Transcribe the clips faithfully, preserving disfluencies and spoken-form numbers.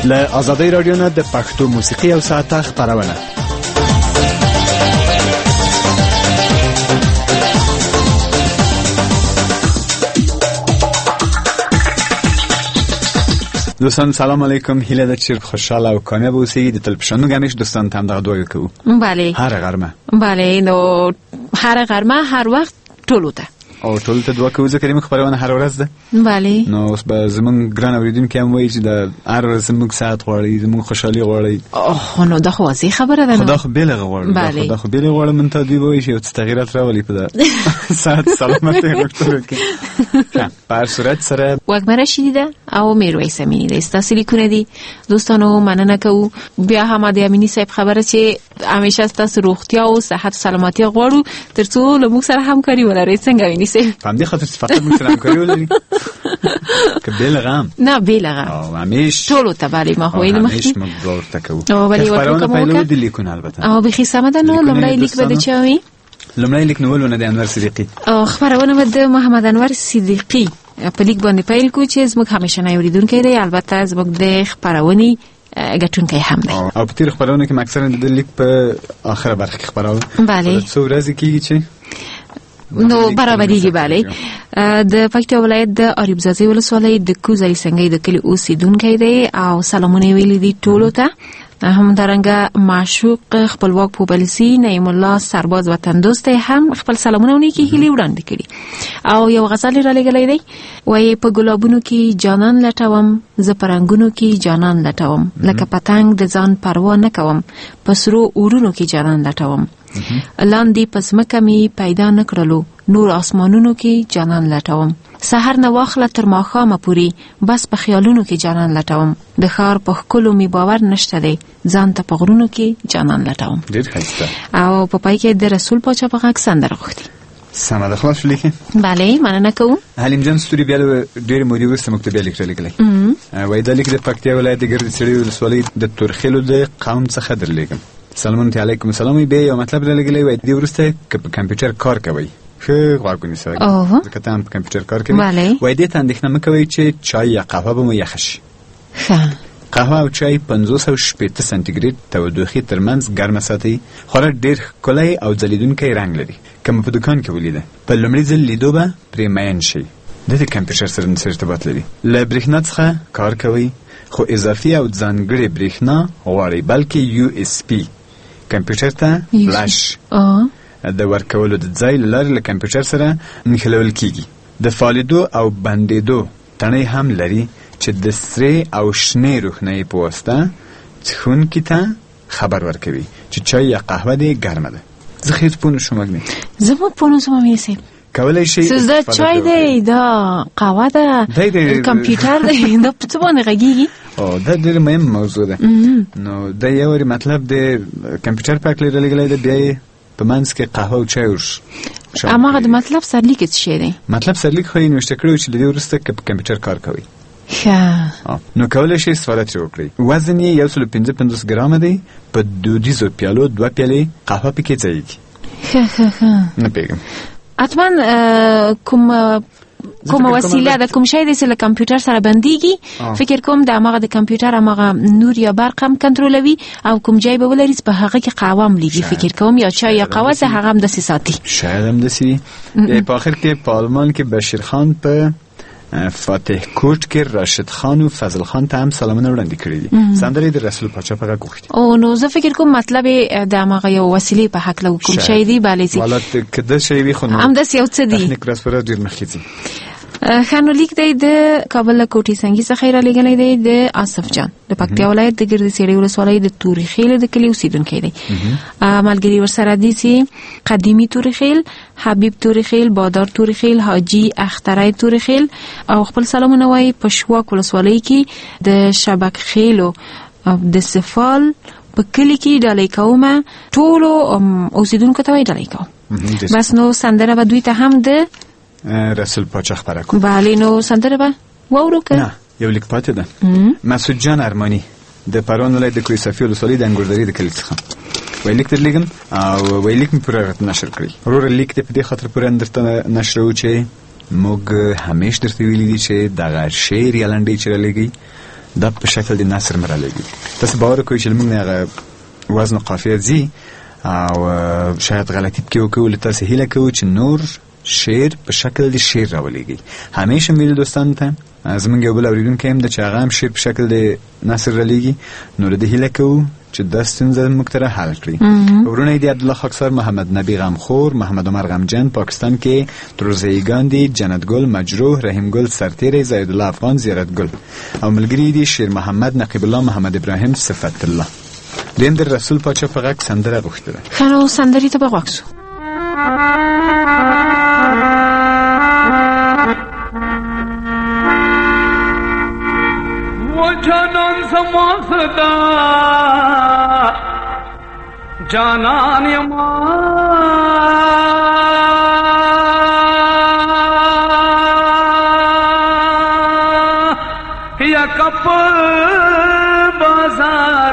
له آزادۍ رادیو نه د پښتو موسیقي او ساعته خبرونه. دوستان سلام علیکم، هیله ده چې خوشحاله او کامیاب اوسئ. د تلپشانو ګنش دوستان ته هم دغه دعا کوو. بله. هر غرمه. بله، نو هر غرمه هر وخت ټولو ته. او ټول ته دعا کوو ځکه موږ خبرونه هر ورځ ده. بله. نو اوس به زمونږ ګران اوریدونکي هم وایي چې د هر ورځ زمونږ ساعت غواړي، زمونږ خوشحالي غواړي. اوه نو دا خو واضح خبره ده. خدا خو بیل غواړي. بله. خدا خو بیل غواړي، من ته دوی وایي چې یو څه تغیرات راولي په ساعت سلامت غوښتنه کې. په هر صورت سره وګمره شیده او میرویس امینی د استاسو لیکونه دي. دوستانو مننه کوو. بیا هم د امینی صاحب خبره چې همیشه ستاسو روغتیا او صحت او سلامتی غواړو ترڅو له موږ سره همکاري ولرئ. څنګه امینی صاحب؟ په دې خاطر فقط موږ سره همکاري ولري که بیلغم نه بیلغم او همیش ټولو ته بله ما خو ویل همیش موږ ورته کوو. او بلې ورته کوو د لیکونه البته او بخي سمه ده. نو لومړی لیک به د چا وي؟ لومړی لیک نو ولونه د انور صدیقي او خبرونه به د محمد انور صدیقي په لیک باندې پیل کو چې زموږ همیشه نه اوریدونکي دی. البته زموږ د خبرونې ګټونکي هم دی او په تیر خبرونه کې مکثره د لیک په اخره برخه کې خبرونه بله څو ورځې کېږي چې نو برابرېږي. بله، د پکتیا ولایت د اریوب ځاځي ولسوالۍ د کوزای سنگي د کلی اوسیدونکی دی او سلامونه ویلي دي ټولو ته. همدارنګه معشوق خپلواک پوبلسی نعیم الله سرباز وطن دوست هم خپل سلامونه ونی کې هلي وړاندې کړي او یو غزل را لګلې دی. وایي په ګلابونو کې جانان لټوم، ز پرنګونو کې جانان لټوم، لکه پتنګ د ځان پروا نه کوم، په سرو اورونو کې جانان لټوم، لاندې پسمکه می پیدا نکړلو، نور اسمانونو کې جانان لټوم، سحر نه واخله تر ماښامه پوري، بس په خیالونو کې جانان لټوم، د ښار په ښکلو می باور نشته دی، ځان ته په غرونو کې جانان لټوم. ډېر ښایسته. او په پای کې د رسول پاچا په غږ سندره غوښتي. سمه ده، خلاص لیکي. بله، مننه کوم. حلیم جان ستوري بیا ډېر مودې وروسته موږ ته بیا لیک رالیږلی. وایي دا لیک د پکتیا ولایت د ګردې سړي ولسوالۍ د تورخیلو د قوم څخه درلیږم. سلامونه علیکم. سلام. بیا یو مطلب رالیږلی. وایي دې وروسته که په کمپیوټر کار کوئ ښه غوږ ونیسئ ځکه ته هم په کمپیوټر کار کوي. وایي دې ته اندېښنه مه کوئ چې چای یا قهوه به مو یخه شي. قهوه او چای پنځوس او شپېته سانتیګریډ تودوخې ترمنځ ګرمه ساتئ. خوراک ډېر ښکلی او ځلیدونکی رنګ لري. که مو په دوکان کې ولیده په لومړي ځل لیدو به پرې مین شئ. د دې کمپیوټر سره څه ارتباط لري؟ له برېښنا څخه کار کوئ خو اضافي او ځانګړې برېښنا غواړئ بلکې یو اس پی کمپیوټر ته فلاش د ورکولو د ځای له لارې له کمپیوټر سره نښلول کېږي. د فعالېدو او بندېدو تڼۍ هم لري چې د سرې او شنې روښنایي په واسطه څښونکي ته خبر ورکوي چې چای یا قهوه دې ګرمه ده. زه خیز پوه نه شوم اګنې. زه مو پوه نه شوم یې صاحب. کولی شئ دا چای دی، دا قهوه ده، کمپیوټر دی، دا په څه باندې غږېږي؟ او دا ډېر مهم موضوع ده. نو دا یو وارې مطلب د کمپیوټر پاک لري رالیږلی ده، بیا یې په منځ کې قهوه او چای ورش. هماغه د مطلب سرلیک څه شی دی؟ مطلب سرلیک خو یې نوشته کړی چې د دې وروسته که په کمپیوټر کار کوئ ښه نو کولی شئ سوالات یې وکړئ. وزن یې یو سلو پنځه پنځوس ګرامه دی. په دودیزو پیالو دوه پیالې قهوه پکې ځایږي. ښه ښه ښه نه پوهېږم حتما کوم کومه وسیله ده، کوم شی دی چې له کمپیوټر سره بندېږي. فکر کوم د هماغه د کمپیوټر هماغه نور یا برق هم کنټرولوي او کوم ځای به ولري په هغه کې قهوه هم لیږي. فکر کوم یا چای یا قهوه چې هغه هم داسې ساتي. شاید هم داسې وي. په آخر کې په آلمان کې بشیر خان په فاتح کوټ کې راشد خان او فضل خان ته هم سلامونه وړاندې کړي دي. سندرې د رسول پاچا په غږ غوښتي. او نو زه فکر کوم مطلب د هغه یو وسیلې په حق له کوم شی دی بالي سي ولات کده شی وي خو هم د یو څه دی. تکنیک راسپره ډیر مخکې خانو لیک دی د کابل کوټي څنګه څخه را لګلې دی د آصف جان د پکتیا ولایت د ګردې سړي ولسوالۍ د تورخیل د کلی اوسیدونکی دی. ملګری ورسره دي چې قدیمی تورخیل، حبیب تورخیل، بادار تورخیل، حاجی اخترای تورخیل او خپل سلامونه وایي په شواک ولسوالۍ کې د شبک خیلو د سفال په کلی کې ډالۍ کومه ټولو اوسیدونکو ته وایي ډالۍ کوم. بس نو سندره به دوی ته هم د رسول پاچا خبره کوم. بله نو سندره به واورو که نه یو لیک پاتې ده. مسعود جان ارمانی د پروان ولایت د کوی صفی ولسوالۍ د انګوردري د کلي څخه وایي لیک درلیږم او وایي لیک مې پوره نشر کړی. وروره لیک دې په دې خاطر پوره درته نشروو چې موږ همیش درته ویلي دي چې دغه شعر یا لنډۍ چې رالیږئ دا په شکل د نثر مرالېږي. تاسو باور کوئ چې موږ هغه وزن و قافیه زی او شاید غلطی پکې وکړو، تاسو هیله کوو چې نور شعر په شکل د شعر راولېږي. همیشه مې دوستان ته زمونږ یو بل اورېدونکی هم د چې هغه هم شعر په شکل د نثر رالیږي، نو د هیله کوو چې دا ستونزه موږ ته حل کړي. ورونه یې د عبدالله خاکسار، محمد نبی غمخور، محمد عمر غمجن، پاکستان کې تروزه ګاندي، جنت ګل مجروح، رحیم ګل سرتیری، زید الله افغان، زیارت ګل او ملګری دي شیر محمد، نقیب الله، محمد ابراهیم، صفت الله. دیم در رسول پاچا په غږ سندره غوښته ده. خنو سندرې ته به غوږ شو. جانان زما صدا جانان یما یا کپ بازار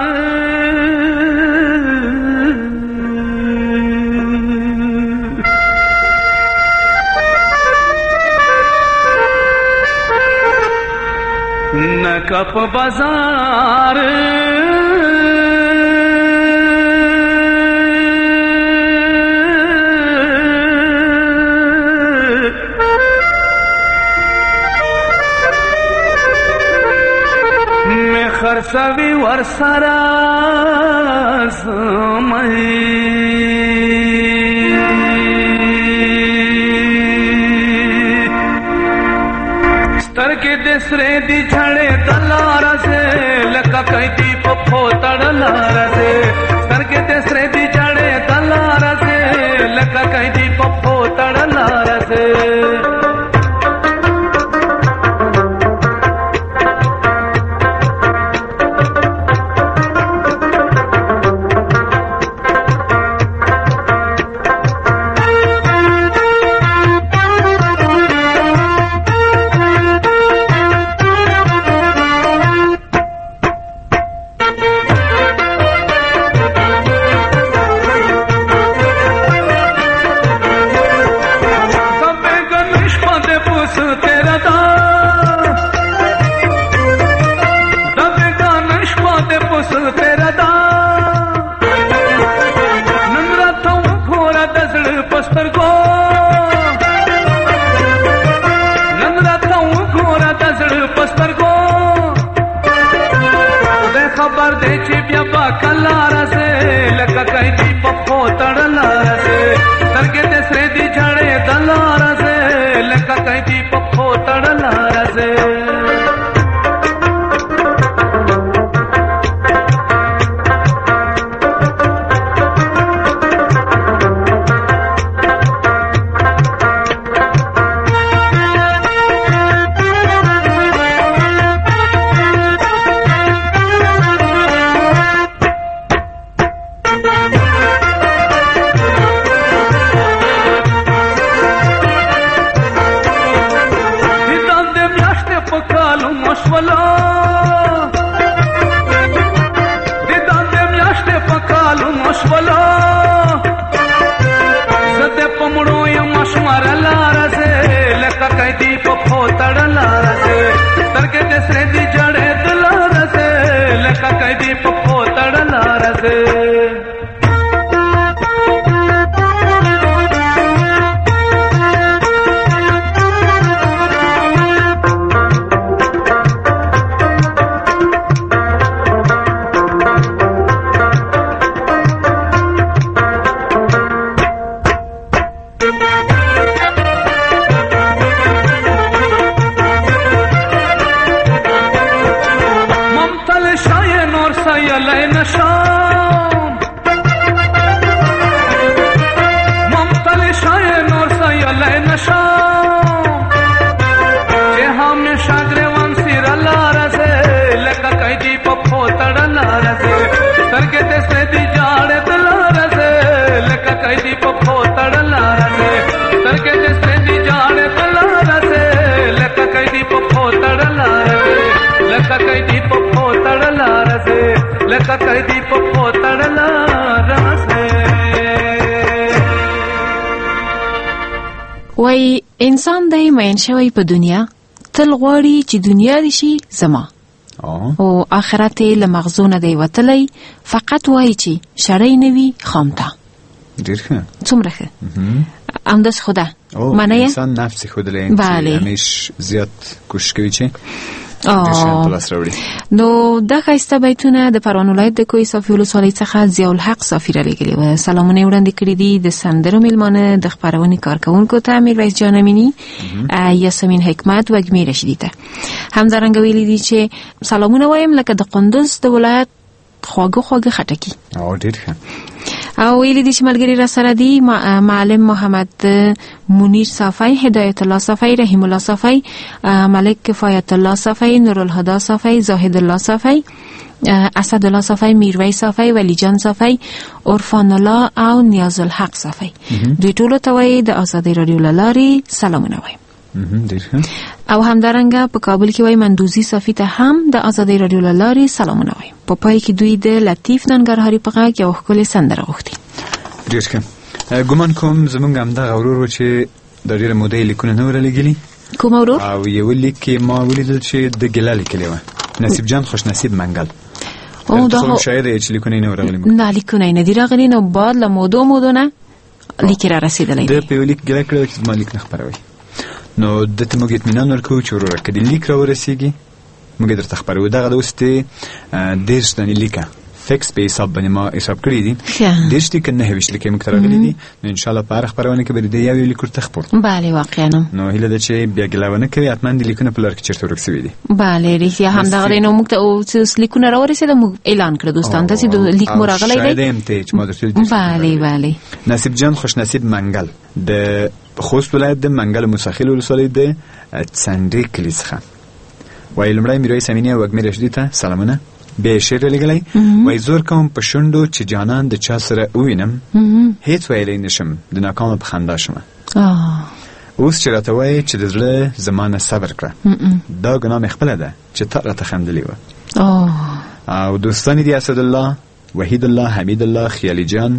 کپ بازار میں خرسوی ورسرا سمئی سترګې د سرې دي جړې دلار سے لکه کای دی په تړلار سے سترګې د سرې دي جړې دلار سے لکه کای دی په تړلار سے خبر دے چې بیا با کلار سے لکه کای دی په تړلار سے سترګې دې سرې دي جړې دلار سے لکه کای دی په تړلار سے وای انسان دای مین شوی په دنیا تل غواړي چې دنیا دې شي زما او آخرت له مغزو نه دی وتلی، فقط وایي چې شړی نه وي خامته. ډېر ښه. څومره ښه. همداسې خو ده منه یې انسان نفس ښودلی چې همیش زیات کوشش کوي چې نو دا ښایسته بیتونه د پروان ولایت د کوه صافي ولسوالۍ څخه ضیاء الحق صافي رالیږلي وه. سلامونه یې وړاندې کړي دي د سندرو میلمانه د خپرونې کارکوونکو ته میرویس جان امیني، یاسمین حکمت و اجمیر رشیدي ته. همدارنګه ویلي دي چې سلامونه وایم لکه د قندوز د ولایت خواږه خواږه خټکي. او ډېر ښه. او ویلي دي چې ملګري را سره دي معلم محمد منیر صافی، هدایت الله صافی، رحیم الله صافی، ملک کفایت الله صافی، نور الهدى صافی، زاهد الله صافی، اسد الله صافی، میرویس صافی، ولی جان صافی، عرفان الله او نیاز الحق صافی. دوی ټولو ته وایي د آزادۍ رادیو له لارې سلامونه وایم. او همدارنګه په کابل کې وای مندوزی صافی ته هم د آزادۍ رادیو له لارې سلامونه وایم. په پای کې دوی د لطیف ننګرهاري په غږ یو ښکلې سندره غوښتې. ډېر ښه. ګمان کوم زمونږ همدغه ورور و چې د ډېره موده یې لیکونه نه وه رالیږلي. کوم ورور؟ او یو لیک کې ما ولیدل چې د ګیله لیکلې وه، نصیب جان خوش نصیب منګل. او دا خو شاید یې چې لیکونه یې نه وه راغلي. نه لیکونه یې نه دي راغلي، نو بعد له مودو مودو نه لیک را رسېدلی دی. ده په یو لیک ګیله کړې چې زما لیک نه خپروئ. نو دته موږ اطمینان ورکوو چې وروره که د لیک را ورسېږي موږ یې درته خپروو. دغه د اوس د دېرش دانې لیکه فکس په حساب باندې ما حساب کړي دي، دېرش لیکه نهه ویشت لیکې موږ ته راغلي دي. نو انشاءالله په هره خپرونه کې به د یو یو لیک ورته خپور. بله واقعا. نو هیله ده چې بیا ګیله ونه کوي، حتما د لیکونه په لار کې چېرته ورک سوي دي. بله رښتیا همدغه دی. نو موږ ته اوس لیکونه را ورسېده، موږ اعلان کړه دوستان ته چې لیک مو راغلی دی. شاید یم ته چې ما درته بله بله. نصیب جان خوش نصیب منګل د خوست ولایت د منګل موسخیل ولسوالۍ د څنډې کلي څخه وایي لومړی میرویس امیني او وږمې رشیدي ته سلامونه. بیا یې شعر رالیږلی وایي زور کوم په شونډو چې جانان د چا سره ووینم، هېڅ ویلی نشم د ناکامه په خندا شمه. اوس چې راته وایي چې د زړه زما نه صبر کړه، دا ګناه مې خپله ده چې تا راته خندلې وه. او دوستان دي اسدالله، وحید الله، حمید الله، خیالي جان،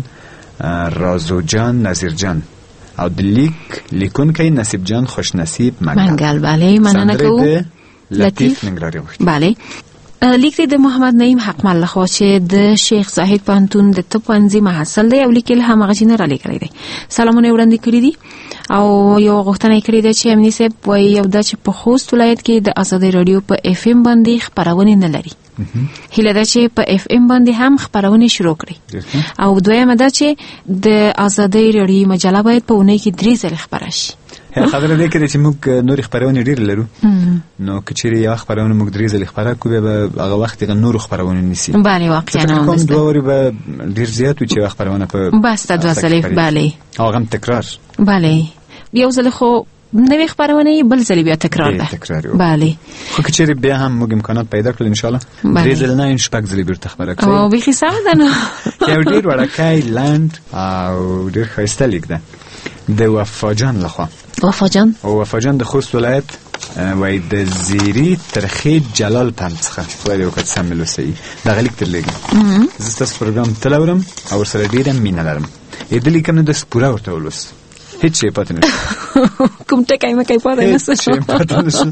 رازو جان، نظیر جان او د لیک لیکونکی نصیب جان خوش نصیب منګل. بله مننه کوو. لطیف ننګرهاري غوښتي. بله لیک دی د محمد نعیم حقمل لخوا چې د شیخ زاهد پوهنتون د طب پوهنځي محصل دی او لیک یې هماغه چې نه رالیږلی دی. سلامونه یې وړاندې کړي دي او یو غوښتنه یې کړې ده چې امیني صاحب وایي یو دا چې په خوست ولایت کې د ازادۍ راډیو په اف ام باندې خپرونې نه لري. هیله ده چې په اف ام باندې هم خپرونې شروع کړي. او دویمه ده چې د ازادۍ راډیو مجله باید په اونۍ کې درې ځلې خپره شي. خبره دې کړې چې موږ نورې خپرونې ډېرې لرو، نو که چېرې یوه خپرونه موږ درې ځلې خپره کړو بیا به هغه وخت هغه نورو خپرونې نیسي. بله واقعا کوم دوه ورې به ډېر زیات وي چې یوه خپرونه په بس ته دوه ځلې. بله او هغه هم تکرار. بله یو ځل خو نوې خپرونه بل ځل بیا تکرار ده. بله خو که چېرې بیا هم موږ امکانات پیدا کړل انشاءالله درې ځلې نه شپږ ځلې بیرته خپره کړئ. او بیخي سمه ده. نو یو ډېر وړوکی لنډ او ډېر ښایسته لیک ده د وفا جان لخوا. وفا جان او وفا جان د خوست ولایت وای د زیری ترخی جلال پند څخه وایي وکړه سم لوسي دغه لیک تر لګي. زه ستاسو پروګرام تلورم او سره ډېره مینه لرم. دې لیک نه د سپوره ورته ولوس هیڅ شی پاتې نه کوم ټکی مکه پاتې نه شي پاتې نه شي.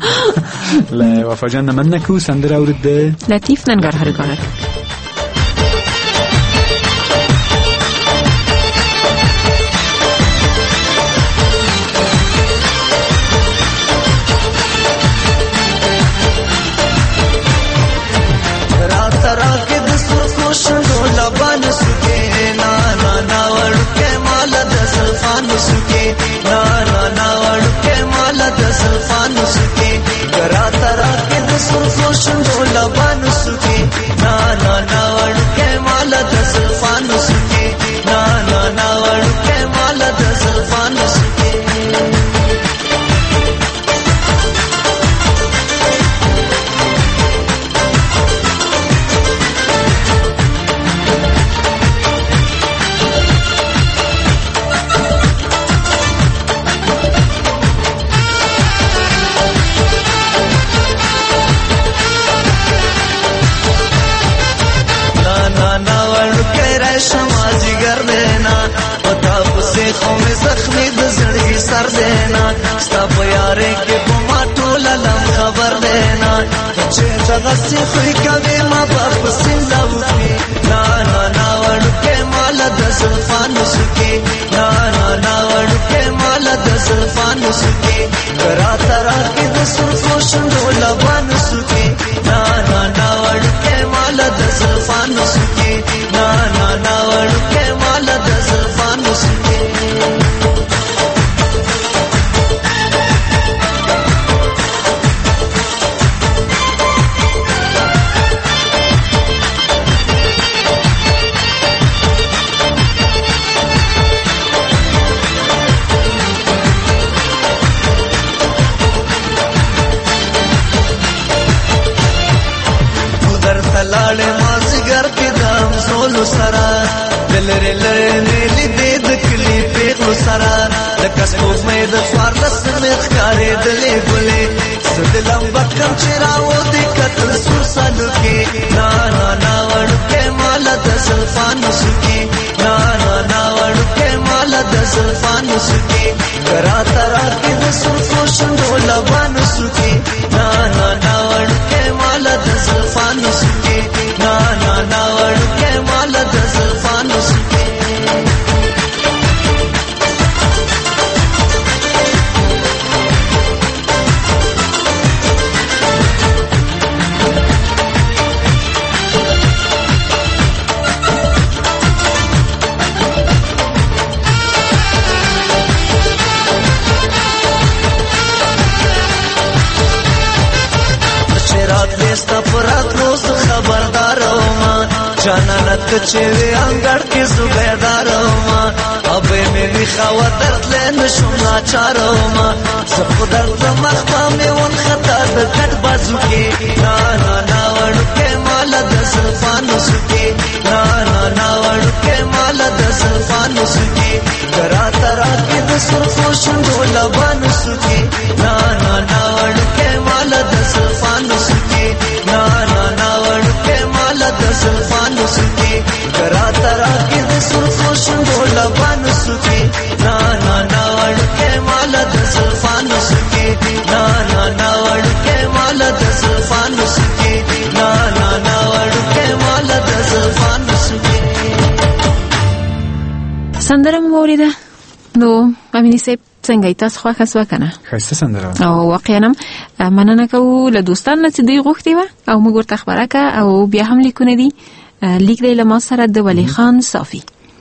لا وفا جان مننه کو سندره اورید د لطیف ننګرهاري کار. سر دینا ستا په یارې کې په ما ټوله لم خبر دینا چې دغه سي خو کوي ما په سیندا وکي نا نا نا وړکه مال د زلفانو سکي نا نا نا وړکه مال د زلفانو سکي کرا ترا کې د سرخو شندو لبانو سکي نا نا نا وړکه مال د زلفانو سکي نا نا نا وړکه مال د زلفانو سکي لاله مازګر کې دام زول سرا دلره لری دې د کلی په سرا د کسبو مې د فارلس مې ښکارې دلې ګلې سدلم بکم چراو دې کتل سوسانو کې نا نا نا وړکه مال د زلفانو سکی نا نا نا وړکه مال د زلفانو سکی کرا ترا کې د سوسو شندو لبانو سکی نا نا نا وړکه مال د زلفانو سکی نا نا نا وړکه مال د زلفانو سکی ستا پرات روز خبردار ما جانانت چوي انګړ کې زبیدار ما ابه مې خوا درد لن شوما چارو ما زخدر مخه مې ون خطا د کټ بازو کې نا نا نا وړکه مال د زلفانو سکی نا نا نا وړکه مال د زلفانو سکی کرا ترا کې د سرخو شندو لبانو سکی نا نا نا وړکه مال د زلفانو سکی نا نا نا وړکه مال د زلفانو سکی کرا ترا کې د سرخو شندو لبانو سکی نا نا نا وړکه مال د زلفانو سکی نا نا نا وړکه مال د زلفانو سکی نا نا نا وړکه مال د زلفانو سکی سندره موریده نو امینی سیب څنګه تاسو خو خاص وکنه خاصه سندره او واقعا مننه کوو له دوستانو چې دوی غوښتي و او موږ ورته خبره کا او بیا هم لیکونه دي لیک دی له ما سره د ولی خان صافي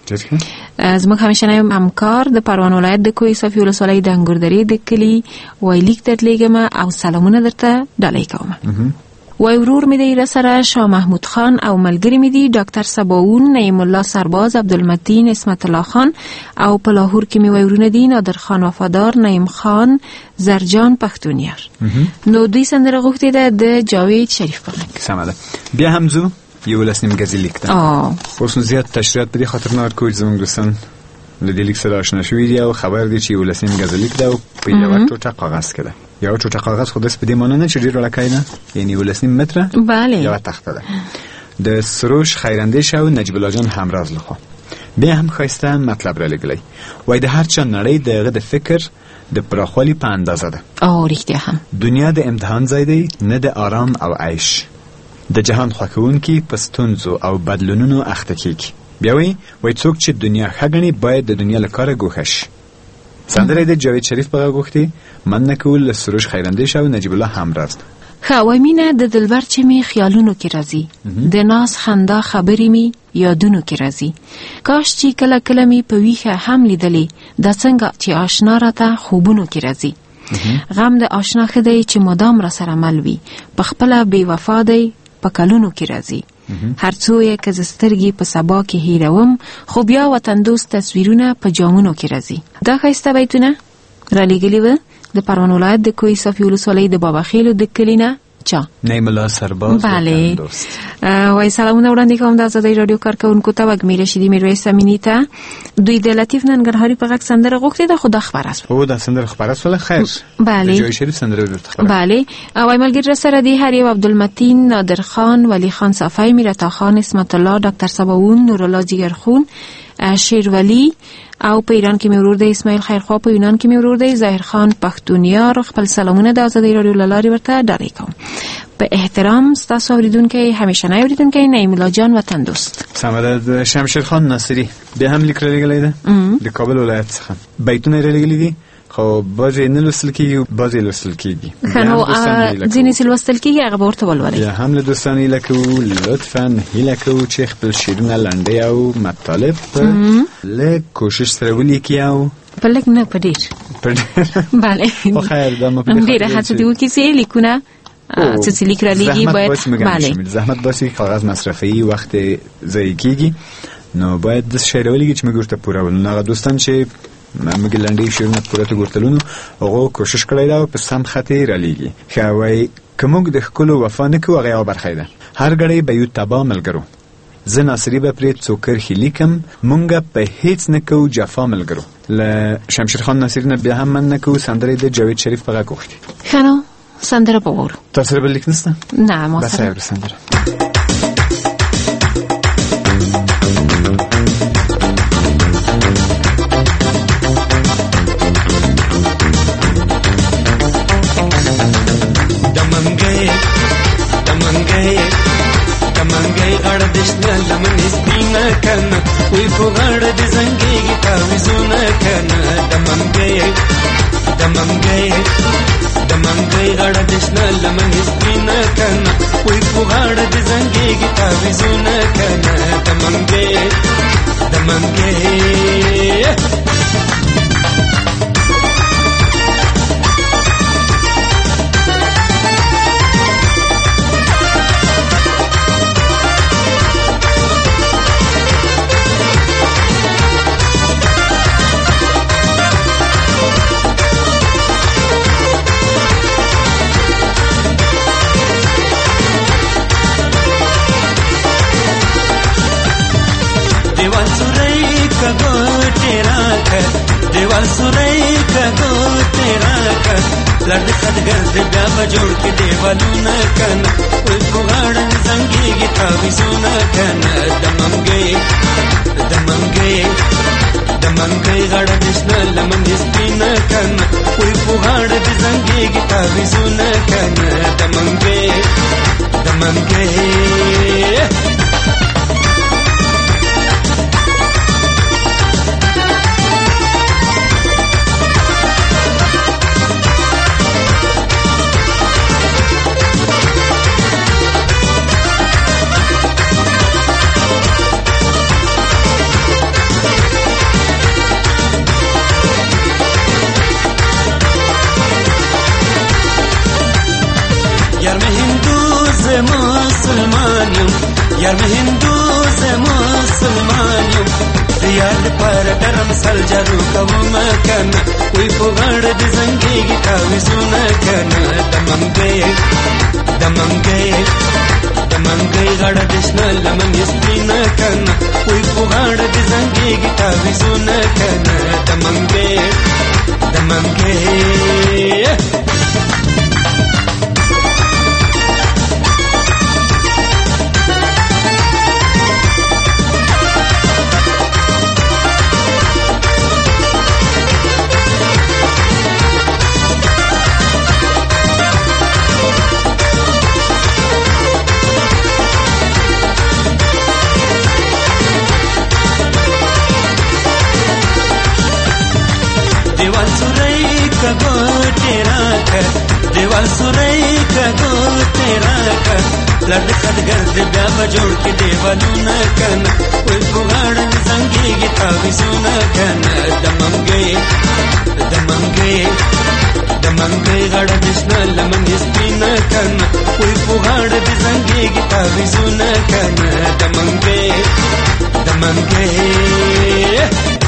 زموږ همیشنی همکار د پروان ولایت د کوی صافي ولسوالۍ د انګوردرې د کلی وای لیک درلېږم او سلامونه درته ډالۍ کوم وای ورور مې دی سره شاه محمود خان او ملګری مې دی ډاکټر سباون نعیم الله سرباز عبدالمتین اسمت الله خان او په لاهور کې مې وای ورونه دي نادر خان وفادار نعیم خان زرجان پښتونیار نو دوی سندره غوښتي ده د جاوید شریف په نوم سمه ده بیا هم زو یو لسنیم غزل لیک ده اوس نو زیات تشریحات په دې خاطر نه ورکوي زموږ دوستان له دې لیک سره آشنا شوي دي او خبر دي چې یو لسنیم غزل لیک ده او په یو ټوټه کاغذ کې ده یو ټوټه کاغذ خو داس په دې معنی نه چې ډیر وړکای نه یعنی یو لسنیم متره بله یو تخته ده د سروش خیراندیش او نجیب الله جان همراز لخوا بیا هم خاصه مطلب را لګلای وای د هر چا نړۍ دغه د فکر د پراخوالي په اندازه ده او رښتیا هم دنیا د امتحان ځای دی نه د آرام او عیش د جهان خوښونکي په ستونزو او بدلونونو اخته کیږي بیا وای وای څوک چې دنیا ښه باید د دنیا لپاره ګوښه شي سندره د جاوید شریف په غوښتي من نه کول سروش خیراندیش او نجیب الله همراز خو ومینه د دلبر چې می خیالونو کې راځي د ناز خندا خبرې می یادونو کې راځي کاش چې کله کله می په ویخه هم لیدلې د څنګه چې آشنا راته خوبونو کې راځي غم د آشنا خدای چې مدام را سره مل وي په خپل بے وفا دی په کلونو کې راځي هر څو یې که زسترګي په سبا کې هیروم خو بیا وطن دوست تصویرونه په جامونو کې راځي دا ښایسته بیتونه را لېږلي و د پروان ولایت د کوی صافي ولسوالۍ د بابا خیلو د کلینا چا نعیم الله سرباز بله وای سلامونه وړاندې کوم د آزادۍ رادیو کارکونکو ته وګمی رشیدی میرویس امینی ته دوی د لطیف ننګرهاري په غږ سندره غوښتې ده خو د خبر است او د سندره خبر است ول خیر بله جای شریف سندره ورته خبر بله وای ملګری سره دی هری عبدالمتین نادر خان ولی خان صفای میرتا خان اسمت الله ډاکټر سباون نور الله جیگرخون شیر ولی او په ایران کې مورور دی اسماعیل خیرخوا په یونان کې مورور دی ظاهر خان پښتونیار خپل سلامونه د آزادۍ رادیو لاري ورته ډالۍ کوم په احترام ستاسو اوریدونکي همیشنی اوریدونکي نعیم الله جان وطن دوست. سمره شمشیر خان ناصری به هم لیک راغلی ده د کابل ولایت څخه بیتونه راغلي دي خو بعضی نه لوستل کیږي بعضی لوستل کیږي خنو ځینې لوستل کیږي هغه ورته ولولئ. یا هم له دوستانو لکه لطفاً هیله کوو چې خپل شعرونه لنډې او مطالب له کوشش سره ولیکي او په لږ نه په ډېر بله خو خیر دا مو ډېره هڅه دې وکړي چې لیکونه چې لیک را لیکي باید بله زحمت باسي کاغذ مصرفي وخت ضایع کیږي نو باید د شعر ولیکي چې موږ ورته پوره ولنو هغه دوستان چې موږ لنډې شعرونه پوره ته ګورتلونو هغه کوشش کړی دا په سم خطې را لیږي ښه وایي که موږ د ښکلو وفا نه کوو هغه یوه برخه ده هر ګړی به یو تباه ملګرو زه ناصري به پرې څو کرښې لیکم مونږ په هیڅ نه کوو جفا ملګرو. له شمشیر خان ناصري نه بیا هم من نه کوو سندرې د جاوید شریف په غږ وختي. ښه نو سندره به وورو. تاسو سره بل لیک نشته؟ نه ما سره بس سندره لمن سپینا کنه وی په غاړه د زنګېږي تاویزونه کنه د منګۍ د منګۍ د منګۍ غاړه د شنه لمن سپینا کنه وی په غاړه د زنګېږي تاویزونه کنه د منګۍ د منګۍ دیوال سورئی کا گو تیرا کا لڑ خدگر دے بیا بجوڑ کے دیوالونا کنا اوی پغاڑن زنگی گی تاویزونا کنا دمم گئی دمم گئی دمم گئی غاڑا دشنا لمن دسپینا کنا اوی پغاڑ دے زنگی گی تاویزونا کنا دمم گئی دمم گئی یار میں ہندو سے مسلمان یوں یاد پر درم سل جرو کم کنا کوئی پغاڑ دی زنگی گی تاویزونا کنا دمم گئے دمم گئے دمم گئے غاڑا دشنا لمن اسپینا کنا کوئی پغاڑ دی زنگی گی تاویزونا کنا دمم گئے دمم گئے دیوال سورئی کا گو تیرا کا لڑ خدگر دے بیا بجوڑ کے دیوالونا کنا کوئی پغاڑن زنگی گی تاویزونا کنا دمم گئی دمم گئی دمم گئی غاڑا دشنا لمن اسپینا کنا کوئی پغاڑ دے زنگی گی تاویزونا کنا دمم گئی دمم گئی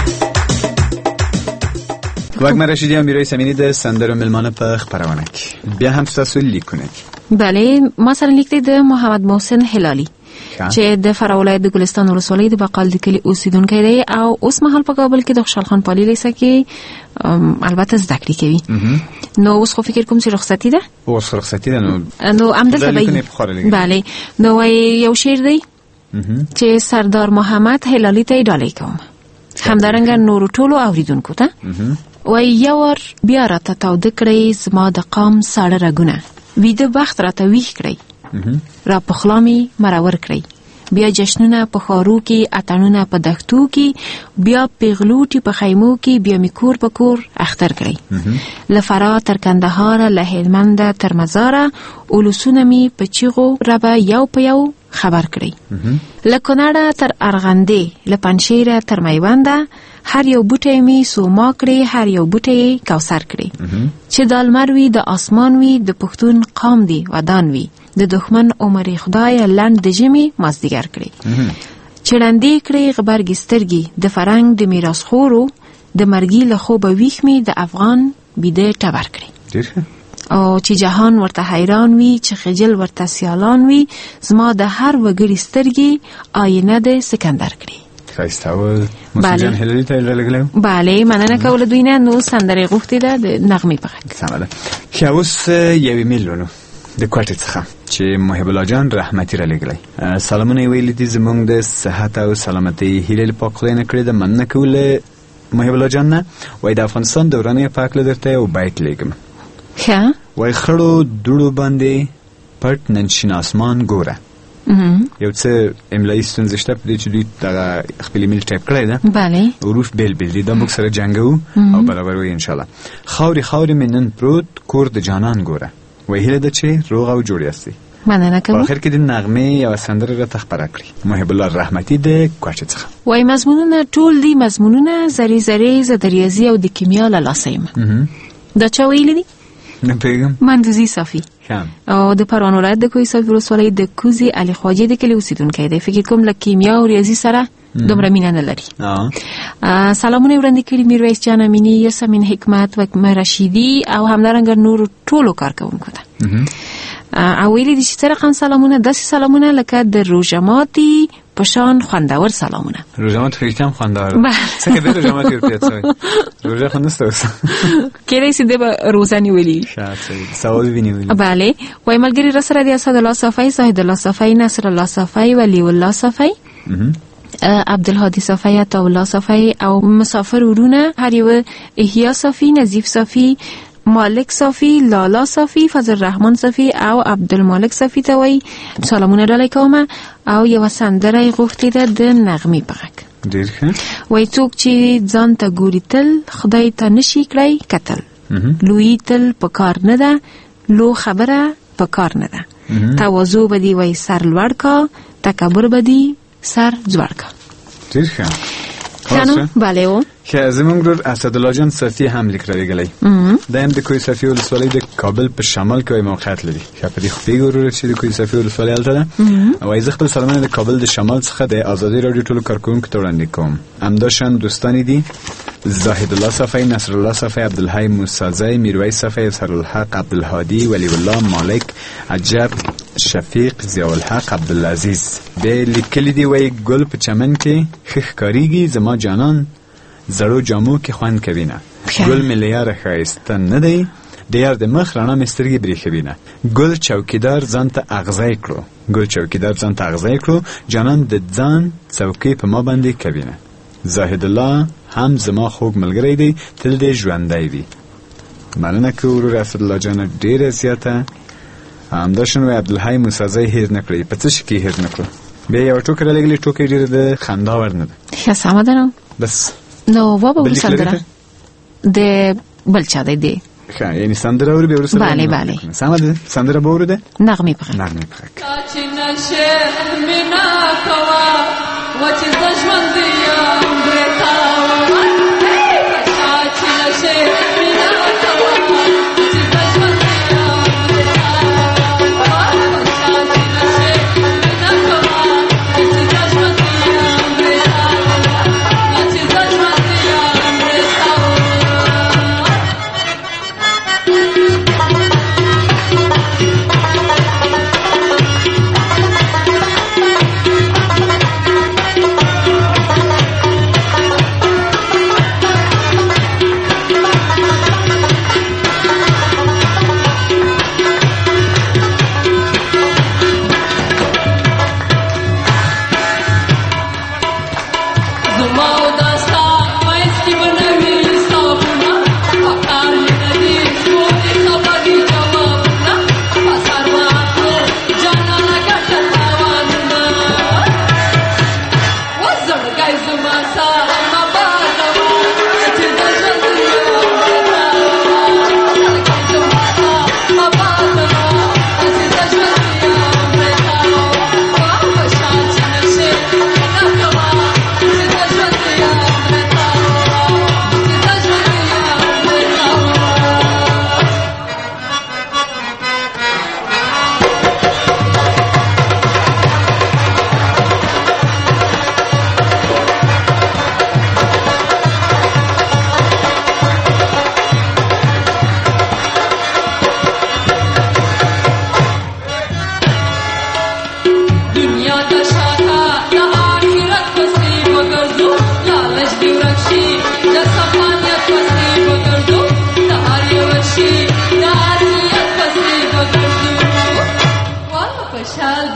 واګمه رشیدی امیرای سمینی د سندرو ملمانه په خبرونه کې بیا هم تاسو لیکونه بله ما سره لیک دی د محمد محسن هلالی چې د فراه ولایت د ګلستان ولسوالۍ د بقال د کلي اوسیدونکی دی او اوس مهال په کابل کې د خوشحال خان پالي لیسه کې البته زده کړې کوي نو اوس خو فکر کوم چې رخصتي ده اوس رخصتي ده نو نو همدلته به بله نو یو شعر دی چې سردار محمد هلالی ته یې ډالۍ کوم همدارنګه نورو ټولو اوریدونکو ته وای یو ور بیا راته تاوده کړئ زما د قام ساړه رګونه ویده بخت را ته ویښ کړئ، را پخلا می مرور کړئ. بیا جشنونه په ښارو کې، اتڼونه په دښتو کې، بیا پیغلوټي په خیمو کې، بیا می کور په کور اختر کړئ. له فراه تر کندهار، له هلمنده تر مزاره، اولسونه می په چیغو ربه یو په یو خبر کړئ. له کونړه تر ارغندې، له پنجشیره تر میونده، هر یو بوټی می سوما کړي، هر یو بوټی کوثر کړي. چې د لمر وي، د اسمان وي، د پښتون قوم دی ودان وي، د دښمن عمر خدای لنډ د ژمي مازدیګر کړي. چړندې کړي غبرګې سترګې د فرنګ د میراث خورو، د مرګي له خوبه ویښ می د افغان بیده ټبر کړي. او چې جهان ورته حیران وي، چې خجل ورته سیالان وي، زما د هر وګړي سترګې آینه د سکندر کړي. خیسته و موسیقیان هلری تا لګلم. بله، مننه کوله دوی نه. نو سندره غوښتې ده د نغمې په غږ. سمه ده. ښه، اوس یوې میلونو د کوټې څخه چې محب الله جان رحمتي را لګلی سلامونه یې ویلي دي، زموږ د صحت او سلامتۍ هیلې له پاک خدای نه کړې ده. مننه کوله محب الله جان نه. وایي د افغانستان د ورانۍ په هکله درته یو بیت لیکم. ښه. وایي خړو دوړو باندې پټ نن شین اسمان ګوره. یو څه املایي ستونزې شته په دې چې دوی دغه خپل ایمیل ټایپ کړی ده. بله. حروف بیل بیل دي، دا موږ سره جنګو او برابر وي انشاءالله. خاورې خاورې مې نن پروت کور د جانان ګوره. وایي هیله ده چې روغ او جوړ یاستئ. مننه کوم. په آخر کې د نغمې یوه سندره راته خپره کړي محب الله رحمتي د کوټې څخه. وایي مضمونونه ټول دي مضمونونه ذرې ذرې زه د ریاضي او د کیمیا له لاسه یم. دا چا ویلي دي؟ نه پوهېږم. مندوزي صافي او د پروان ولایت د کوهي صافي ولسوالۍ د کوزې علي خواجې د کلي اوسېدونکی دی. فکر کوم له کیمیا او ریاضي سره دومره مینه نه لري. سلامونه وړاندې کړي میرویس جان امینی، یاسمین حکمت و رشیدي او همدارنګه نور ټولو کارکوونکو ته. او ویلي دي چې څه رقم سلامونه، داسې سلامونه لکه د روژه ماتي په شان خوندور سلامونه. روژه مات خو هم خوندور ده. څنګه د روژه ماتي ورپیاد شوی؟ روژه خو نسته اوس. کیدای شي د به روژه نیولي. ثواب یې نیولي. بله. وایي ملګري راسره دي اسدالله صافی، زاهد الله صافی، نصر الله صافی، ولی الله صافی، عبدالهادي صافی، عطاالله صافی او مسافر ورونه هر یو، احیا صافی، نظیف صافی، مالک صافی، لالا صافی، فضل الرحمن صافی او عبدالمالک صافی ته وایي سلامونه ډالۍ کوم. او یوه سندره یې غوښتې ده د نغمې په غږ. ډېر ښه. وایي څوک چې ځان ته ګوري تل خدای ته نشي کړی کتل، لویی تل په کار نه ده، لو خبره په کار نه ده، تواضع به دي وایي سر لوړ کا، تکبر به دي سر ځوړ کا. ډېر ښه. خانم بله و که زمونږ رور اسدالله جان صافي هم لیک را لېږلی. دا هم د کوهي صافي ولسوالۍ د کابل په شمال کې وایي موقعیت لري. ښه په دې خو پوهېږو وروره چې د کوهي صافي ولسوالۍ هلته ده. وایي زه خپل سلامونه د کابل د شمال څخه د ازادي راډیو ټولو کارکوونکو ته وړاندې کوم. همداشان دوستانی دي زاهد الله صافی، نصر الله صافی، عبدالحی موسازی، میرویس صافی، اظهرالحق، عبدالهادي، ولی الله، مالک، عجب، شفیق، ضیاءالحق، عبدالعزیز. بیا لیکلي دي وایي ګل په چمن کې ښه ښکارېږي، زما جانان زړو جامو کې خوند کوي نه. ګل مې له یاره ښایسته نه دی، د یار د مخ رڼا مې سترګې برېښوي نه. ګل چوکیدار ځان ته اغزی کړو، ګل چوکیدار ځان ته اغزی کړو، جانان د ځان څوکۍ په ما باندې کوي نه. زاهد الله هم زما خوږ ملګری دی، تل دې ژوندی وي. مننه کوو ورور اسدالله جانه ډېره زیاته. همداشان وایي عبدالحی موسازی هېر نه کړئ. په څه شي کې هېر نه کړو؟ بیا یوه ټوکه رالیږلې، ټوکه یې ډېره د خندا وړ نه ده. ښه سمه ده نو. بس نو وابه سندره د بل چا دی دی. ښه یعنې سندره اورو بیا وروسته. بله بله سمه ده. سندره به اورو ده نغمې په غږ. نغمې په غږ.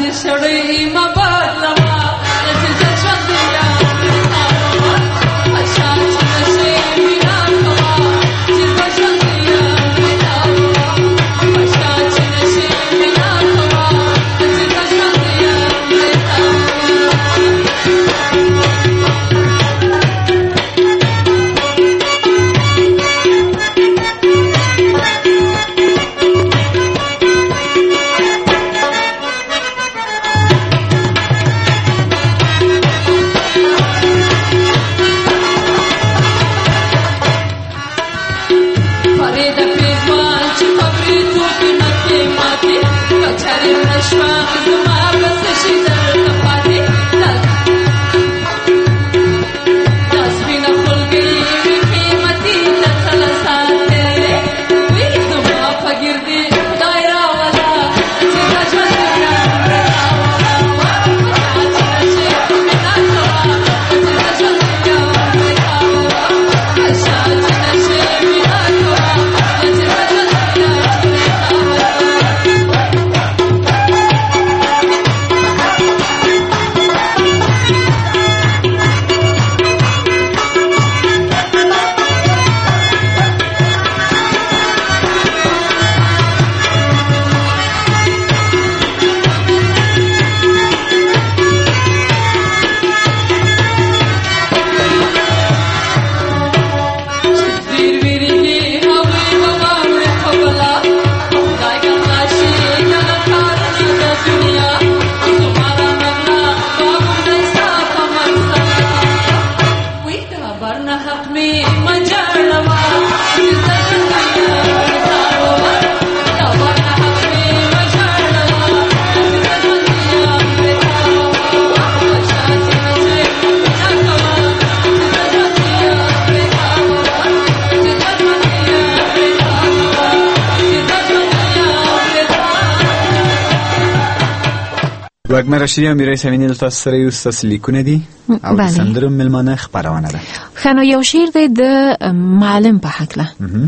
وګمره شریعه میرای سمینی تاسو سره یو تاسو لیکونه دي او د سندرو ملمانه خبرونه ده. خنو یو شعر دی د معلم په حقله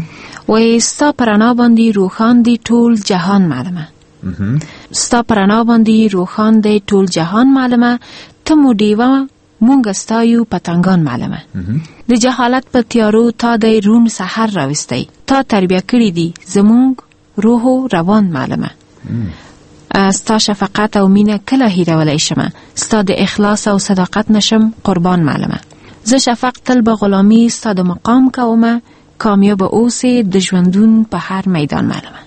وای ستا پرانا باندې روخان دی ټول جهان معلومه ستا پرانا باندې روخان دی ټول جهان معلومه ته مو دیوا مونږ ستایو پتنګان معلومه د جهالت په تیارو تا د رون سحر راوستي تا تربیه کړی دي زمونږ روح او روان معلومه ستا شفقت او مینه کله هیرولای شم ستا د اخلاص او صداقت نشم قربان معلومه زه شفق تل به غلامی ستا د مقام کومه کامیاب اوسې د ژوندون په هر میدان معلومه.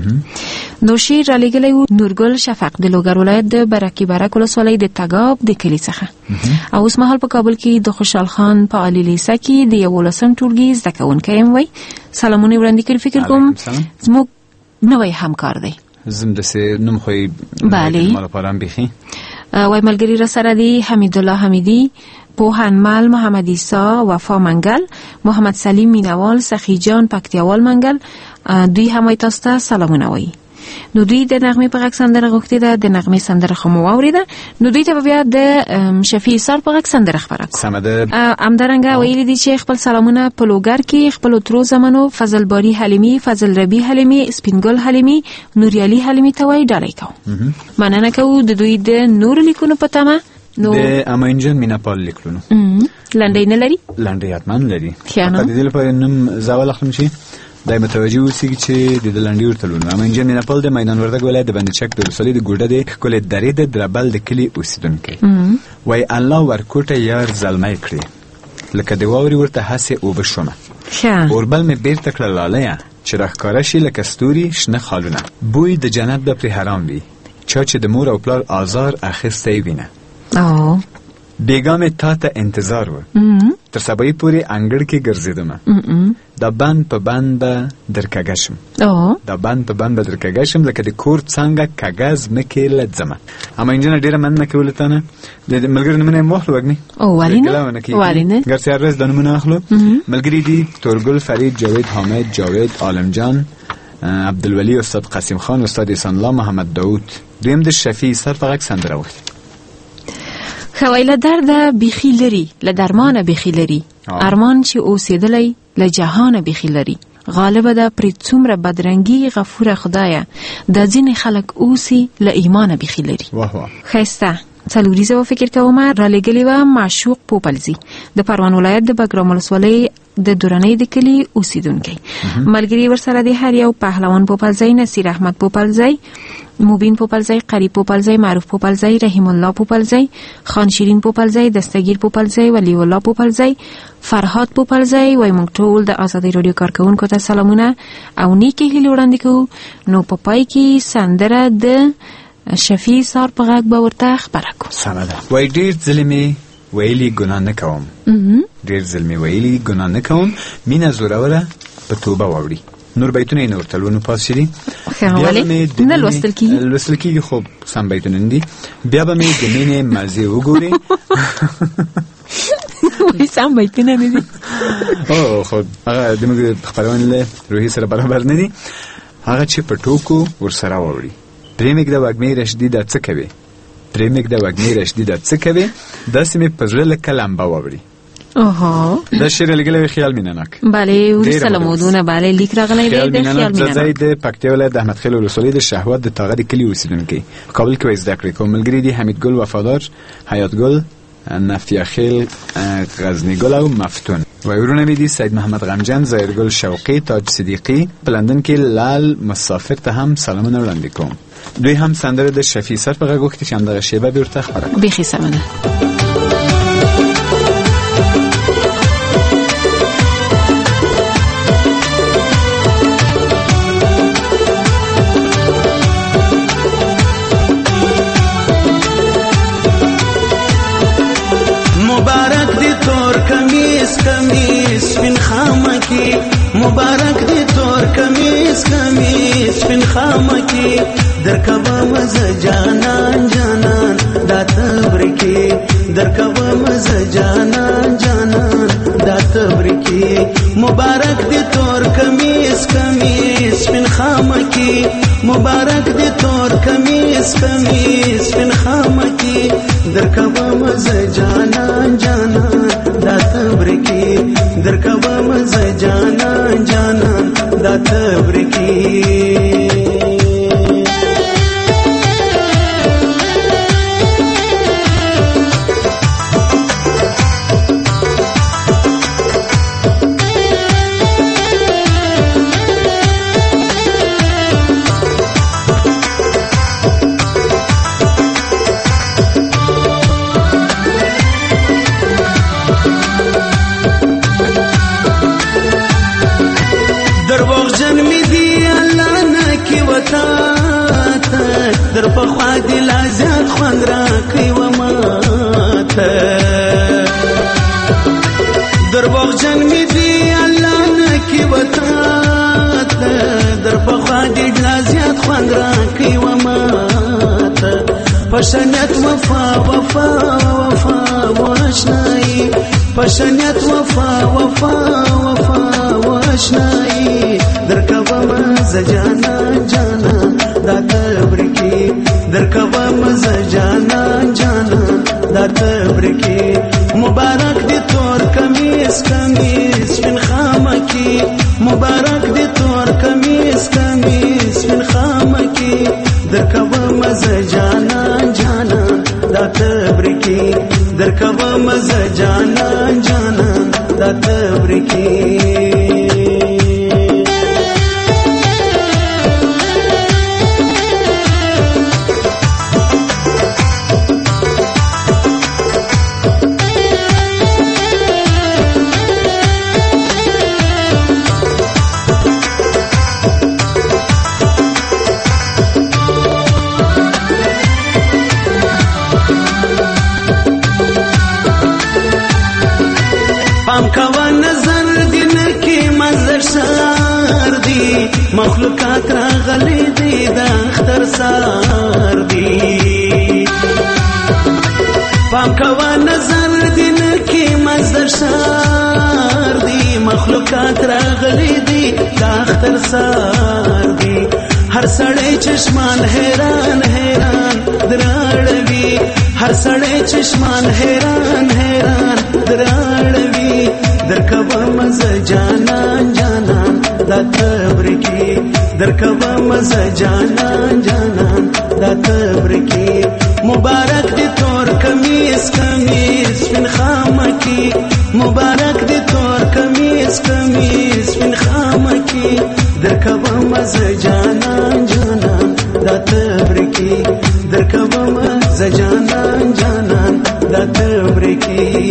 نو شیر را لګلی و نورګل شفق د لوګر ولایت د برکی برک ولسوالۍ د تګاب د کلي څخه او اوس مهال په کابل کې د خوشحال خان په عالی لیسه کې د یولسم ټولګي زده کوونکی یم. وی سلامونه وړاندې کړي فکر کوم زموږ نوی همکار دی زم دسه نوم خوی بله مال پارم بخی وای ملګری را سره دی حمید الله حمیدی پوهنمل محمد عیسی وفا منگل محمد سلیم مینوال سخی جان پکتیاوال منگل دوی همای تاسو ته سلامونه وایي. نو دوی د نغمه په غږ سندره غوښتي ده د نغمه سندره خو مو اوریده نو دوی ته بیا د شفیع سر په غږ سندره خبره کوي سمده امدارنګه ویل دي چې خپل سلامونه په لوګر کې خپل ترو زمانو فضل باری حلیمی فضل ربی حلیمی سپینګل حلیمی نور علی حلیمی ته وای ډالۍ کوم مننه کوو د دوی د نور لیکونو په تمه. نو د امینجن میناپال لیکلونو لنډی نه لري لنډی حتمان لري په دې لپاره نوم زاول اخلم شي دای متوجه اوسئ چې د لنډی ورتلونو امینجن میناپال د میدان وردګ ولایت د بندچک د رسولې د ګوډه د کله درې د دربل د کلی اوسیدونکو وای الله ورکوټه یار زلمای کړی لکه د واوري ورته حسه او بشومه اوربل می بیرته کړه لاله چې راخکاره شي لکه ستوري شنه خالونه بوی د جنت به پر حرام وي چا چې د مور او پلار آزار اخیسته وینه او بیگام تا ته انتظار و تر سبایی پوری انگړ کې ګرځیدم دا بند په بند به درکګشم او دا بند په بند به درکګشم لکه د کور څنګه کاغذ مکه لځم اما انجن ډیره من نه کولتانه د ملګری نمونه مخلو وګني او والینه والینه ګرځي ارز د نمونه اخلو ملګری دي تورګل فرید جاوید حامد جاوید عالم جان عبدالولی استاد قاسم خان استاد احسان الله محمد داوود دیم د شفیع سر فقط سندره وخت خوایله درد بیخی لري له درمان بیخی لري ارمان چې اوسېدلی له جهان بیخی لري غالبه ده پرې څومره بدرنګي غفوره خدایه د ځینې خلک اوسي له ایمانه بیخي لري. واه واه ښایسته څلوریزه و فکر کوم را لګلی و معشوق پوپلزی د پروان ولایت د بګرام ولسوالۍ د دورانۍ د کلی اوسیدونکی. ملګری ورسره د هر یو پهلوان پوپلزی، نصیر احمد پوپلزی، مبین پوپلزی، قریب پوپلزی، معروف پوپلزی، رحیم الله پوپلزی، خان شیرین پوپلزی، دستگیر پوپلزی، ولی الله پوپلزی، فرهاد پوپلزی. وای موږ ټول د آزادۍ رادیو کارکونکو ته سلامونه او نیکی هیلې وړاندې کوو. نو په پای کې سندره د شفیع سار په غږ به ورته خبره کوو. سمه ده. وای ډېر ځلې مې ویلي ګناه نه کوم، ډېر ځل مې ویلي ګناه نه کوم، مینه زوروره په توبه واوړي. نور بیتونه یې نور تلونو پاس شدي، ولې نه لوستل کېږي؟ لوستل کېږي خو سم بیتونه نه دي. بیا به مې د مینې مزې وګورې. وایي سم بیتونه نه دي. او خو هغه زموږ خپرونې له روحي سره برابر نه دي. هغه چې په ټوکو ورسره واوړي. پرېمږده وږمې رشدي دا څه کوي، پرېمږده وږمې رشدي دا څه کوي، داسې مې په زړه لکه لمبه واوړي. اوه دا شعر لګلی خیال مینناک. بله وروسته له مودونه بله لیک راغلی دی د خیال مینناک. ځای د پکتیا ولایت د احمد خیل ولسوالۍ د شهوت د تاغه د کلي اوسیدونکی. په کابل کې زده کړې کوم. ملګري دي حمید ګل وفادار، حیات ګل، نفتیه خیل، غزنی ګل او مفتون. و ورونه مې دي سید محمد غمجن، ظاهر ګل شوقی، تاج صدیقی. په لندن کې لال مسافر ته هم سلامونه وړاندې کوم. دوی هم سندره د شفیع سر په غږ وکړي چې همدغه شیبه به ورته خبره کړو. بیخي سمه ده. مبارک دی تور کمیس کمیس فین خامکی، مبارک دی تور کمیس کمیس فین خامکی، در کبا مزه جانان جانان دا تبرکی، در کبا مزه جانان جانان دا تبرکی. مبارک دی تور کمیس کمیس فین خامکی، مبارک دی تور کمیس کمیس فین خامکی، در کبا مزه جانان جانان دا تبرکی، در کبا مزه جانان جانان دا تبرکی. در پخوا دی لازیات خوند را کئی و ماتا، در باغجن می دی اللہ نکی و تاتا، در پخوا دی لازیات خوند را کئی و ماتا. پشنیت وفا وفا وفا واشنائی، پشنیت وفا وفا وفا واشنائی، در کبا مزه جانان جانان دا تبرکی، در کبا مزه جانان جانان دا تبرکی. مبارک دی تور کمیس کمیس فین خامکی، مبارک دی تور کمیس کمیس فین خامکی، در کبا مزه جانان جانان دا تبرکی، در کبا مزه جانان جانان دا تبرکی. پام کوا نظر دی نکی منظر سار دی، مخلوقات را غلی دی دا اختر سار دی. پام کوا نظر دی نکی منظر سار دی، مخلوقات را غلی دی دا اختر سار دی. هر سړی چشمان حیران حیران دراړوي، هر سړی چشمان حیران حیران دراړوي، در کبا مزه جانان جانان دا درکوه مزه جانان جانان دا تبرکی مبارک دی تور کمیس کمیس فین خامکی مبارک دی تور کمیس کمیس فین خامکی درکوه مزه جانان جانان دا تبرکی درکوه مزه جانان جانان دا تبرکی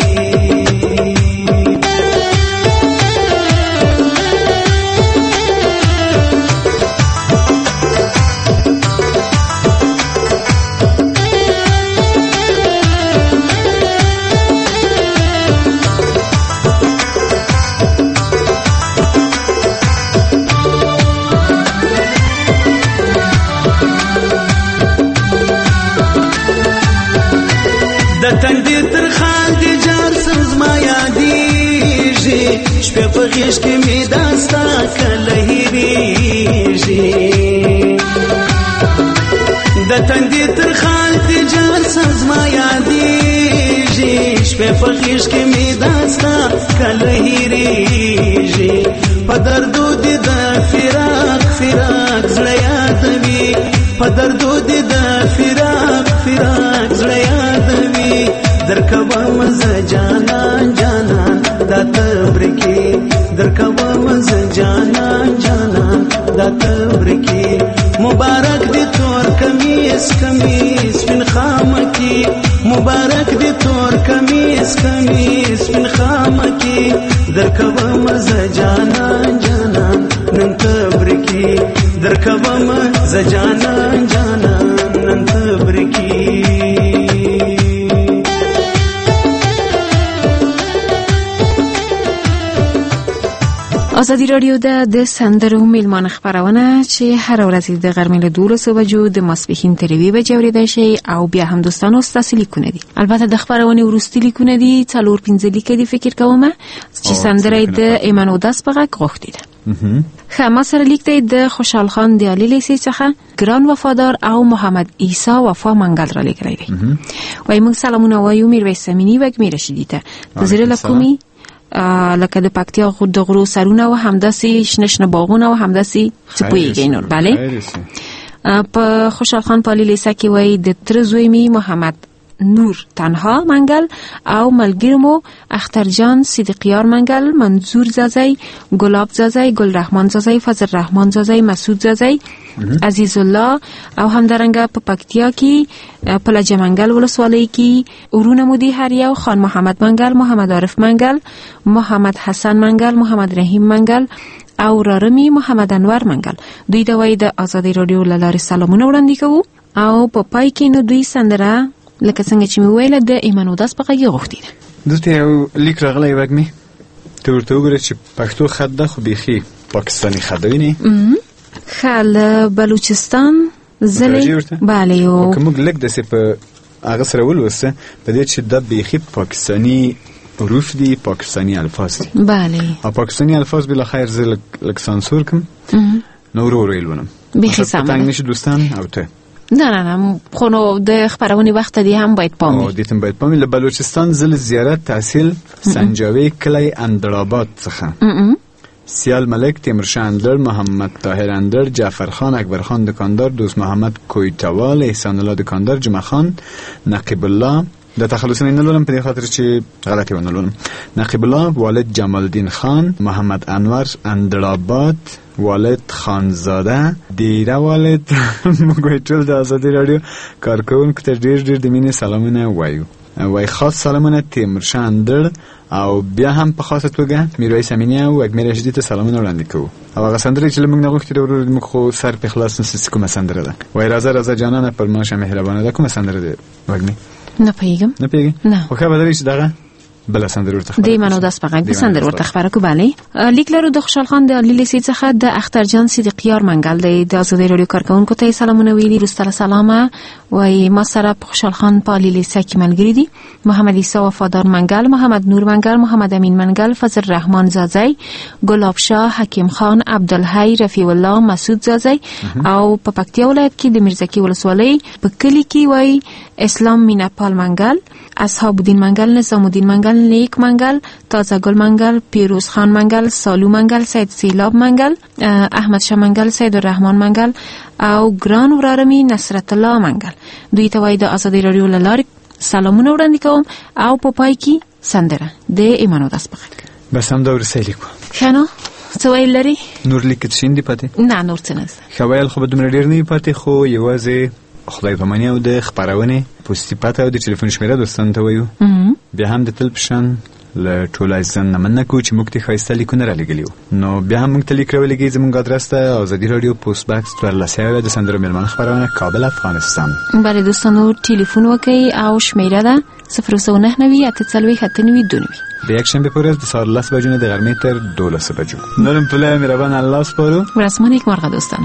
شپه په غیش کې می داستا کله هیریږي د تندې تر خال تجار سزما یادېږي شپه په غیش کې می داستا کله هیریږي په دردو دې د فراق فراق زړه یادوي په دردو دې د فراق فراق زړه یادوي درکوه مزه جانان جانان دا تبرکی درکوه مزه جانان جانان دا تبرکی مبارک دی تور کمیس کمیس فین خامکی مبارک دی تور کمیس کمیس فین خامکی درکوه مزه جانان جانان نن تبرکی درکوه مزه جانان جانان نن تبرکی ازادي رادیو ده د سندرو میلمانه خبرونه چې هر ورځ د غرمې له دولسو بجو د ماسپښین تر یوې بجې اورېدای شي او بیا هم دوستانو ستاسو لیکونه دي. البته د خبرونې وروستي لیکونه دي څلور پنځه لیکه دي فکر کوم چې سندره د ایمان اودس په غږ غوښتي ده. ښه ما سره لیک دی د خوشحال خان د علي لیسې څخه ګران وفادار او محمد عیسی وفا منګل را لیکلی دی. وایي موږ سلامونه وایو میرویس امینی وږمې رشیدي ته د زړه له کومې لکه د پکتیا د غرو سرونه و همداسې شنه شنه باغونه و همداسې څه پوهېږئ نور بله په خوشحال خان په علي لیسه کې وایي د تره زوی مې محمد نور تنها منګل او ملګری مو اخترجان صدیقیار منګل منظور زازی ګلاب زازی ګل رحمان زازی فضل رحمان زازی مسعود زازی عزیز الله او همدارنګه په پکتیا کې په لجه منګل ولسوالۍ کې ورونه مو دي هر یو خان محمد منګل محمد عارف منګل محمد حسن منګل محمد رحیم منګل او رارمی محمد انور منګل دوی د وای د ازادي رادیو لاره سلامونه وړاندې کوو او په پای کې نو دوی سندره لکه څنګه چې مې ویله د ایمان اودس په غږ غوښتي ده. دلته یو لیک راغلی وږمې ته ورته وګوره چې پښتو خط ده خو بیخي پاکستاني خط ده وینې ښه له بلوچستان زلې بله یو که موږ لږ داسې په هغه سره ولوسته په دې چې دا بیخي پاکستاني حروف دي پاکستاني الفاظ دي بله او پاکستاني الفاظ بلاخیر زه لږ سانسور کړم نو ورو ورو یې لولم بیخي سمه تنګ نشي دوستان او ته نه نه نه خو نو د خبرونې وخت دی هم باید پام وي او دیتم باید پام له بلوچستان زل زیارت تحصیل سنجاوی کلی اندرآباد څخه سیال ملک تیمورشاه اندر محمد طاهر اندر جعفر خان اکبر خان دکاندار دوست محمد کویتوال احسان الله دکاندار جمعه خان نقیب الله د تخلص نه نلولم په خاطر چې غلطي ونه لولم نقیب الله والد جمال الدین خان محمد انور اندرآباد والد خانزاده دیره والد موږ ټول د ازادي رادیو کارکونکو ته ډېر ډېر د مینې سلامونه وایو وای خاص سلامونه تیمورشاه اندر او بیا هم په خاصه توګه میرویس امینی او وږمې رشیدي ته سلامونه وړاندې کوو او هغه سندره چې موږ نه غوښتي ورور موږ خو سر په خلاص نسې کومه سندره ده وای راځه راځه جانانه پر ماشه مهربانه ده کومه سندره ده وږمې نه پیګم نه پیګم نه خو خبر درې چې دغه بل سندره ورته خبره دی منو داس په غږ د سندره ورته خبره کو bale لیک لرو د خوشحال خان د علي لیسې څخه د اخترجان صدیقیار منګل دی د ازادي رادیو کارکونکو ته سلامونه ویلي رسول سلامه وای ما سره خوشحال خان په علي لیسې کې ملګری دي محمد عیسی وفادار منګل محمد نور منګل محمد امین منګل فضل رحمان زازی ګلاب شاه حکیم خان عبدالحی رفیع الله مسعود زازی او په پکتیا ولایت کې د میرزکی ولسوالۍ په کلی کې وای اسلام میناپال منګل اصحاب الدین منګل نظام الدین منګل منگل، نیک منگل، تازه گل منگل، پیروز خان منگل، سالو منگل، سید سیلاب منگل، احمد شاه منگل، سید الرحمن منگل او ګران ورارمی نصرت الله منگل. دوی ته وای د ازادي رادیو له لارې سلامونه وړاندې کوم او په پای کې سندره د ایمانو داسپخک. بس هم دا ورسېلی کو خنو څه ویل لري؟ نور لیکت شین دی پاتې؟ نه نور څه نه. خوایل خو به دومره ډېر نه پاتې، خو یوازې خدای پاماني او د خبرونه پوسټي پاتې او د ټلیفون شمیره دوستانو ته وایو. بیا هم د تل پشان له ټول ایزن نه مننه کو چې موږ ته ښایسته لیکونه را لګلیو. نو بیا هم موږ ته لیک راولګئ. زموږ ادرس ته ازادي رادیو پوسټ باکس څوارلس اویا د سندرو میلمانه خپرونه کابل افغانستان. بله دوستانو ټلیفون وکړئ او شمیره ده صفر سو نه نوي اته څلوېښت اته نوي دوه نوي. د یکشنبه په ورځ د سهار لس بجو نه د غرمې تر دولس بجو. نورم په لای مهربان الله سپارو. ورځ مو نیکمرغه دوستانو.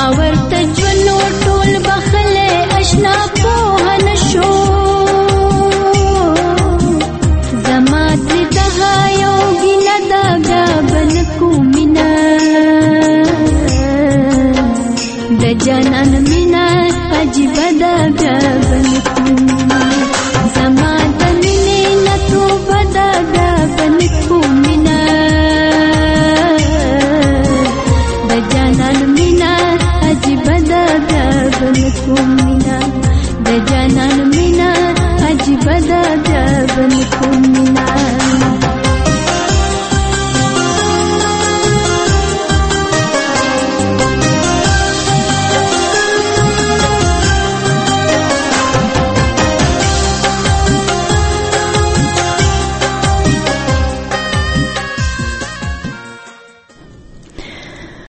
ورته ژوندو ټول بخله اشنا پوه نشو زما دغه یو ګینه دا بن کومینا د جانان مینا عجیب دا بن کومینا زما د مینې نه تو بدا بن کومینا د جانان مینا عجیب دا بن کومینا